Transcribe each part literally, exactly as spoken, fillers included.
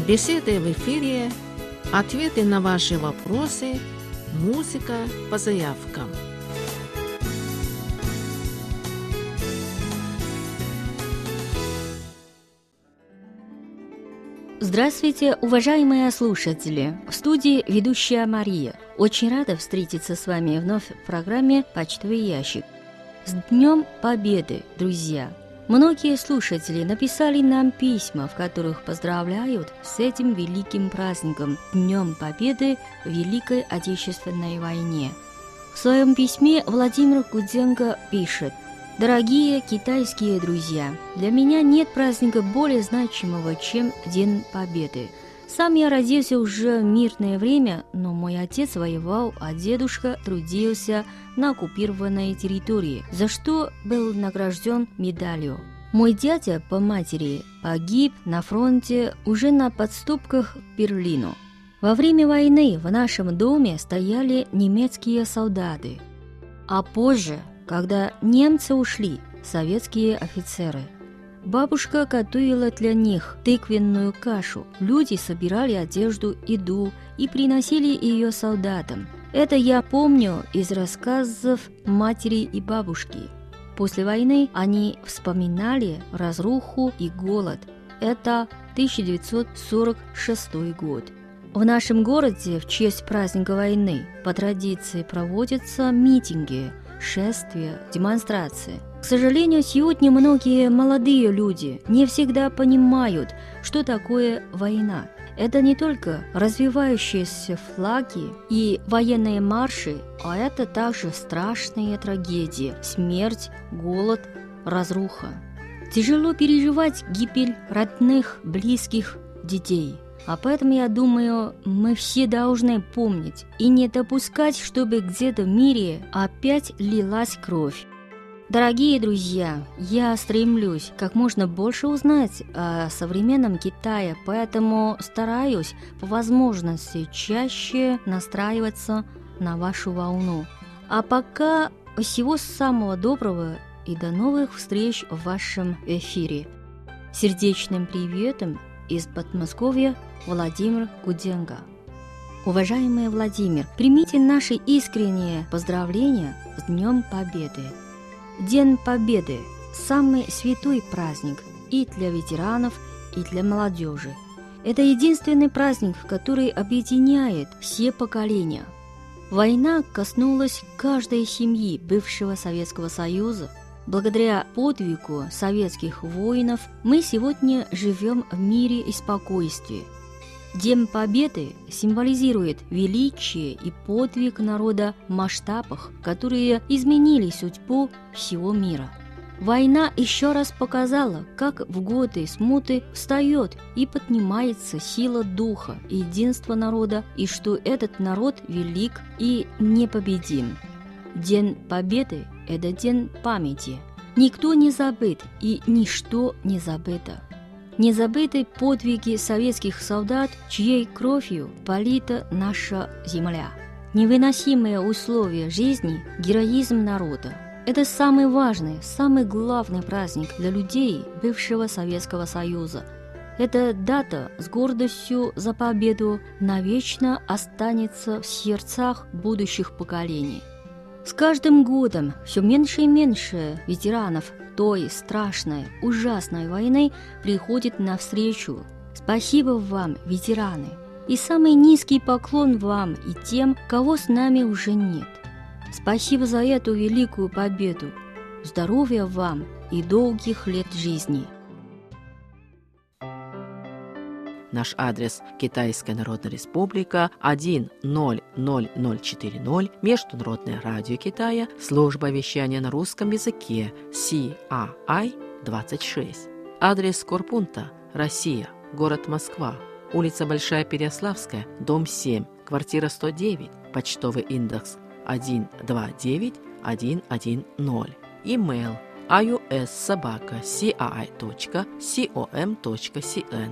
Беседы в эфире, ответы на ваши вопросы, музыка по заявкам. Здравствуйте, уважаемые слушатели! В студии ведущая Мария. Очень рада встретиться с вами вновь в программе «Почтовый ящик». С Днем Победы, друзья! Многие слушатели написали нам письма, в которых поздравляют с этим великим праздником – Днем Победы в Великой Отечественной войне. В своем письме Владимир Гудзенко пишет: «Дорогие китайские друзья, для меня нет праздника более значимого, чем День Победы. Сам я родился уже в мирное время, но мой отец воевал, а дедушка трудился на оккупированной территории, за что был награжден медалью. Мой дядя по матери погиб на фронте уже на подступках к Берлину. Во время войны в нашем доме стояли немецкие солдаты, а позже, когда немцы ушли, советские офицеры. Бабушка готовила для них тыквенную кашу. Люди собирали одежду, еду и приносили ее солдатам. Это я помню из рассказов матери и бабушки. После войны они вспоминали разруху и голод. Это тысяча девятьсот сорок шестой год. В нашем городе в честь праздника войны по традиции проводятся митинги, шествия, демонстрации. К сожалению, сегодня многие молодые люди не всегда понимают, что такое война. Это не только развивающиеся флаги и военные марши, а это также страшные трагедии, смерть, голод, разруха. Тяжело переживать гибель родных, близких, детей. А поэтому, я думаю, мы все должны помнить и не допускать, чтобы где-то в мире опять лилась кровь. Дорогие друзья, я стремлюсь как можно больше узнать о современном Китае, поэтому стараюсь по возможности чаще настраиваться на вашу волну. А пока всего самого доброго и до новых встреч в вашем эфире. Сердечным приветом из Подмосковья Владимир Гудзенко. Уважаемый Владимир, примите наши искренние поздравления с Днем Победы. День Победы – самый святой праздник и для ветеранов, и для молодежи. Это единственный праздник, который объединяет все поколения. Война коснулась каждой семьи бывшего Советского Союза. Благодаря подвигу советских воинов мы сегодня живем в мире и спокойствии. День Победы символизирует величие и подвиг народа в масштабах, которые изменили судьбу всего мира. Война еще раз показала, как в годы смуты встает и поднимается сила духа и единства народа, и что этот народ велик и непобедим. День Победы – это день памяти. Никто не забыт и ничто не забыто. Не забыты подвиги советских солдат, чьей кровью полита наша земля. Невыносимые условия жизни, героизм народа. Это самый важный, самый главный праздник для людей бывшего Советского Союза. Эта дата с гордостью за победу навечно останется в сердцах будущих поколений. С каждым годом все меньше и меньше ветеранов той страшной, ужасной войны приходит навстречу. Спасибо вам, ветераны, и самый низкий поклон вам и тем, кого с нами уже нет. Спасибо за эту великую победу. Здоровья вам и долгих лет жизни. Наш адрес: Китайская Народная Республика, один ноль ноль ноль четыре ноль, Международное радио Китая, служба вещания на русском языке, Си А Ай двадцать шесть. Адрес корпункта: Россия, город Москва, улица Большая Переяславская, дом семь, квартира сто девять, почтовый индекс один два девять один один ноль. Имейл: ай ю эс собака си а ай точка ком точка си эн.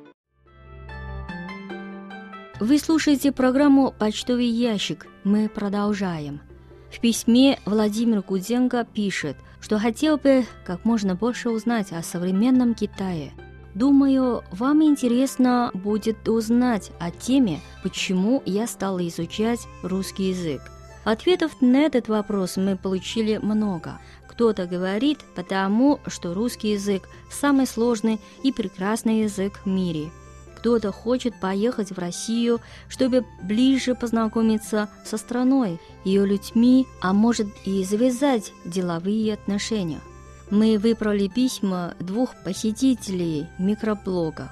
Вы слушаете программу «Почтовый ящик». Мы продолжаем. В письме Владимир Гудзенко пишет, что хотел бы как можно больше узнать о современном Китае. Думаю, вам интересно будет узнать о теме, почему я стала изучать русский язык. Ответов на этот вопрос мы получили много. Кто-то говорит, потому что русский язык самый сложный и прекрасный язык в мире. Кто-то хочет поехать в Россию, чтобы ближе познакомиться со страной, ее людьми, а может и завязать деловые отношения. Мы выбрали письма двух посетителей микроблога.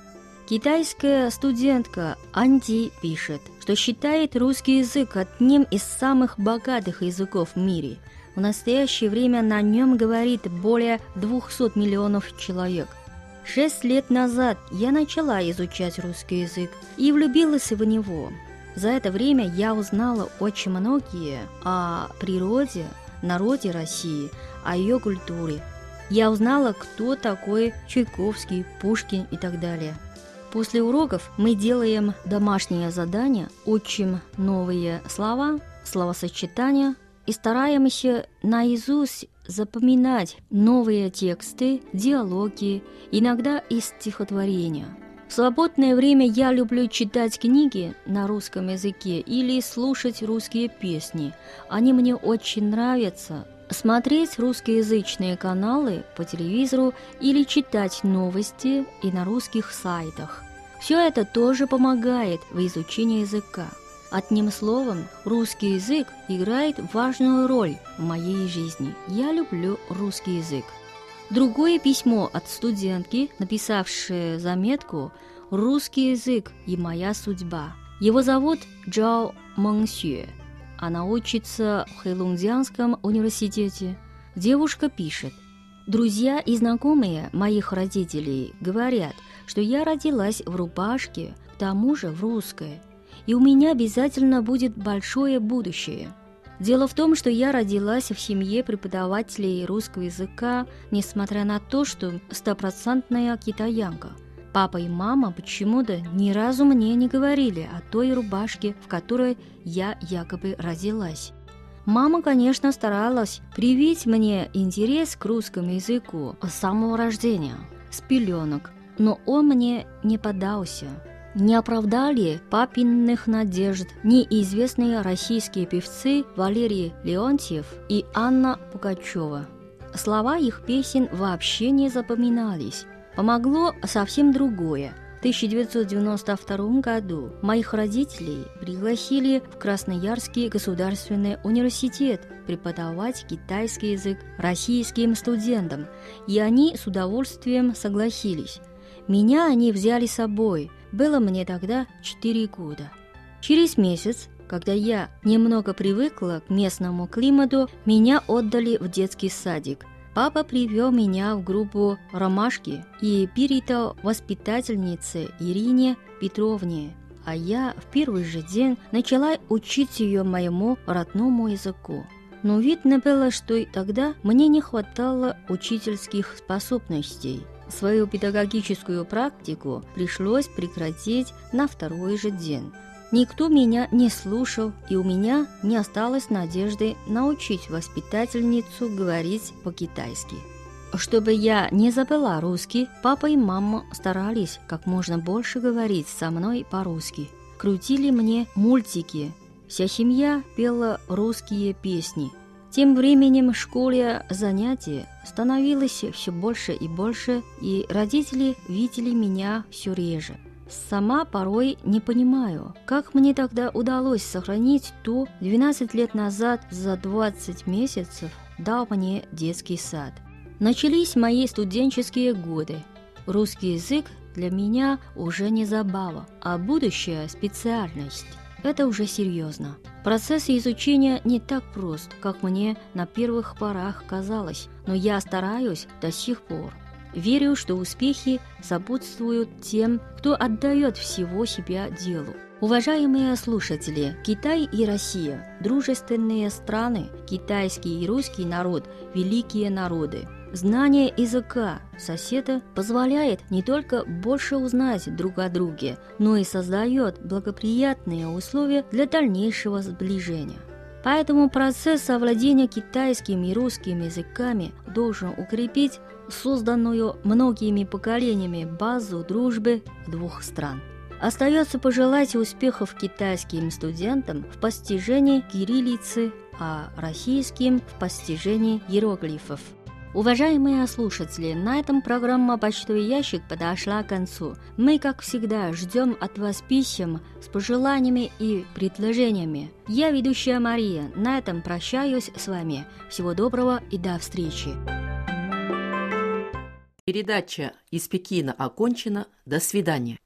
Китайская студентка Анди пишет, что считает русский язык одним из самых богатых языков в мире. В настоящее время на нем говорит более двухсот миллионов человек. Шесть лет назад я начала изучать русский язык и влюбилась в него. За это время я узнала очень многие о природе, народе России, о ее культуре. Я узнала, кто такой Чайковский, Пушкин и так далее. После уроков мы делаем домашние задания, учим новые слова, словосочетания и стараемся наизусть запоминать новые тексты, диалоги, иногда и стихотворения. В свободное время я люблю читать книги на русском языке или слушать русские песни. Они мне очень нравятся. Смотреть русскоязычные каналы по телевизору или читать новости и на русских сайтах. Все это тоже помогает в изучении языка. Одним словом, русский язык играет важную роль в моей жизни. Я люблю русский язык. Другое письмо от студентки, написавшей заметку «Русский язык и моя судьба». Его зовут Джао Мэнсюэ. Она учится в Хэйлунцзянском университете. Девушка пишет: «Друзья и знакомые моих родителей говорят, что я родилась в рубашке, к тому же в русской, и у меня обязательно будет большое будущее. Дело в том, что я родилась в семье преподавателей русского языка, несмотря на то, что стопроцентная китаянка. Папа и мама почему-то ни разу мне не говорили о той рубашке, в которой я якобы родилась. Мама, конечно, старалась привить мне интерес к русскому языку с самого рождения, с пеленок, но он мне не поддался. Не оправдали папиных надежд неизвестные российские певцы Валерий Леонтьев и Анна Пугачева. Слова их песен вообще не запоминались. Помогло совсем другое. В тысяча девятьсот девяносто втором году моих родителей пригласили в Красноярский государственный университет преподавать китайский язык российским студентам, и они с удовольствием согласились. Меня они взяли с собой. Было мне тогда четыре года. Через месяц, когда я немного привыкла к местному климату, меня отдали в детский садик. Папа привел меня в группу «Ромашки» и передал воспитательнице Ирине Петровне, а я в первый же день начала учить ее моему родному языку. Но видно было, что и тогда мне не хватало учительских способностей. Свою педагогическую практику пришлось прекратить на второй же день. Никто меня не слушал, и у меня не осталось надежды научить воспитательницу говорить по-китайски. Чтобы я не забыла русский, папа и мама старались как можно больше говорить со мной по-русски. Крутили мне мультики. Вся семья пела русские песни. Тем временем в школе занятий становилось все больше и больше, и родители видели меня все реже. Сама порой не понимаю, как мне тогда удалось сохранить то двенадцать лет назад за двадцать месяцев дал мне детский сад. Начались мои студенческие годы. Русский язык для меня уже не забава, а будущая специальность. Это уже серьезно. Процесс изучения не так прост, как мне на первых порах казалось, но я стараюсь до сих пор. Верю, что успехи сопутствуют тем, кто отдает всего себя делу. Уважаемые слушатели, Китай и Россия – дружественные страны, китайский и русский народ – великие народы. Знание языка соседа позволяет не только больше узнать друг о друге, но и создает благоприятные условия для дальнейшего сближения. Поэтому процесс овладения китайским и русским языками должен укрепить созданную многими поколениями базу дружбы двух стран. Остается пожелать успехов китайским студентам в постижении кириллицы, а российским в постижении иероглифов. Уважаемые слушатели, на этом программа «Почтовый ящик» подошла к концу. Мы, как всегда, ждем от вас писем с пожеланиями и предложениями. Я, ведущая Мария, на этом прощаюсь с вами. Всего доброго и до встречи. Передача из Пекина окончена. До свидания.